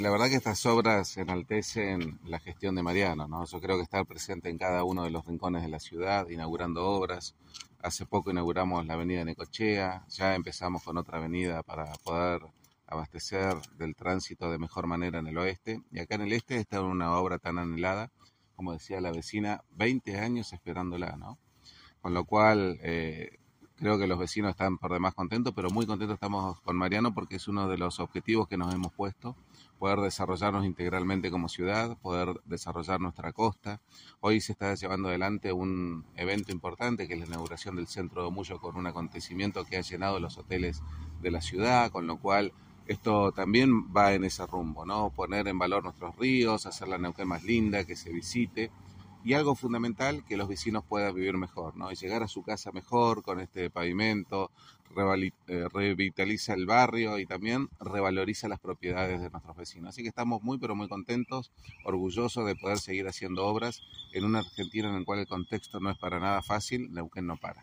La verdad que estas obras enaltecen la gestión de Mariano, ¿no? Yo creo que estar presente en cada uno de los rincones de la ciudad, inaugurando obras. Hace poco inauguramos la avenida Necochea, ya empezamos con otra avenida para poder abastecer del tránsito de mejor manera en el oeste. Y acá en el este está una obra tan anhelada, como decía la vecina, 20 años esperándola, ¿no? Con lo cual, creo que los vecinos están por demás contentos, pero muy contentos estamos con Mariano porque es uno de los objetivos que nos hemos puesto, poder desarrollarnos integralmente como ciudad, poder desarrollar nuestra costa. Hoy se está llevando adelante un evento importante que es la inauguración del Centro de Muyo con un acontecimiento que ha llenado los hoteles de la ciudad, con lo cual esto también va en ese rumbo, ¿no? Poner en valor nuestros ríos, hacer la Neuquén más linda, que se visite y algo fundamental, que los vecinos puedan vivir mejor, ¿no? Y llegar a su casa mejor con este pavimento, revitaliza el barrio y también revaloriza las propiedades de nuestros vecinos. Así que estamos muy, pero muy contentos, orgullosos de poder seguir haciendo obras en una Argentina en la cual el contexto no es para nada fácil. Neuquén no para.